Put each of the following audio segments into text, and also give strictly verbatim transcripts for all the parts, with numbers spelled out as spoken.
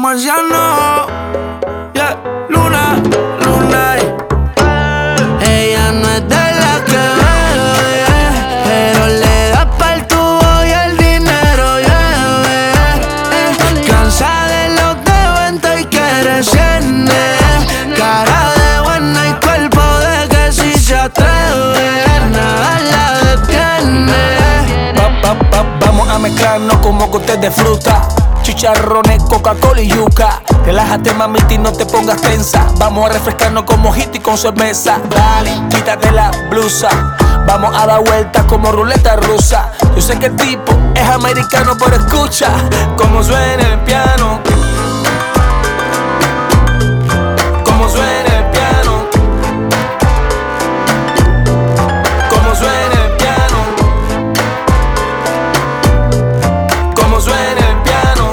marciano. Yeah, Luna, Luna. Ella no es de la que bebe, pero le da pa'l tubo y el dinero lleve. Eh, cansa de los de venta y quiere cene. Cara de buena y cuerpo de que si se atreve, nada la detiene. Va, va, va, vamos a mezclarnos como gotes de fruta, chicharrones, Coca-Cola y yuca. Relájate, mamita, y no te pongas tensa. Vamos a refrescarnos con mojito y con cerveza. Dale, quítate la blusa. Vamos a dar vueltas como ruleta rusa. Yo sé que el tipo es americano, pero escucha cómo suena el piano. Cómo suena el piano. Cómo suena el piano. Cómo suena el piano.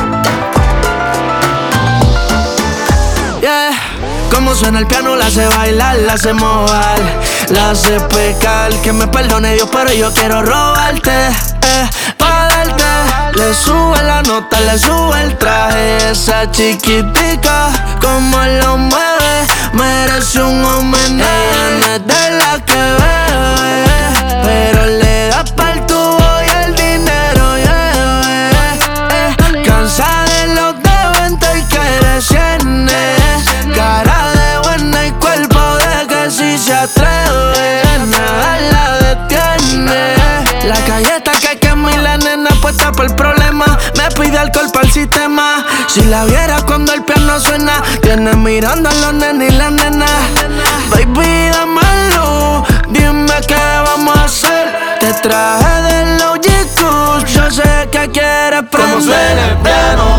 Yeah. Como suena el piano, la hace bailar, la hace mover, la hace pecar. Que me perdone Dios, pero yo quiero robarte, eh, pa' darte. Le sube la nota, le sube el traje. Esa chiquitica, como lo mueve, merece un homenaje. Ella no es de la que bebe, pero le da pa'l tubo y el dinero lleve. Eh, cansa de los de venta y quiere cene. Cara de buena y cuerpo de que si se atreve, nada la detiene. La galleta que quema y la nena puesta por el problema. Me pide alcohol para el sistema. Si la viera cuando el piano suena, tiene mirando a los nenes y la nena. Baby, dame luz, dime qué vamos a hacer. Te traje de los G-Cool, yo sé que quieres prender. Cómo suena el piano.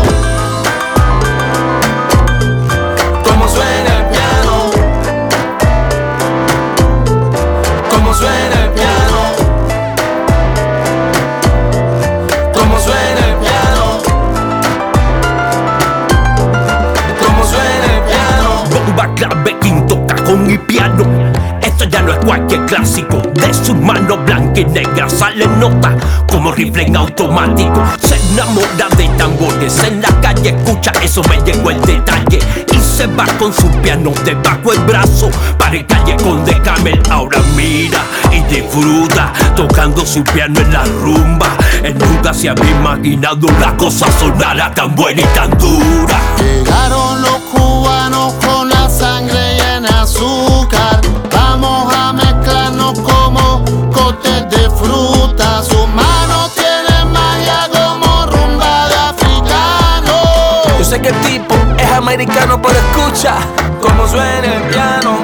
Cómo suena el piano. Cómo suena el piano. Cómo suena el piano. Cómo suena el piano. Bomba clave, quinto cajón y piano. Esto ya no es cualquier clásico. De sus manos blanca y negra sale nota como rifle en automático. Se enamora de tambores en la calle, escucha eso, me llegó el detalle. Y se va con su piano debajo el brazo para el callejón de Camel. Ahora mira y disfruta tocando su piano en la rumba. Él nunca se había imaginado la cosa sonara tan buena y tan dura. Llegaron los cubanos con la sangre llena de azúcar. Vamos a mezclarnos como gotes de fruta. Sus manos tienen magia como rumba de africano. Yo sé que el tipo es americano, pero escucha cómo suena el piano.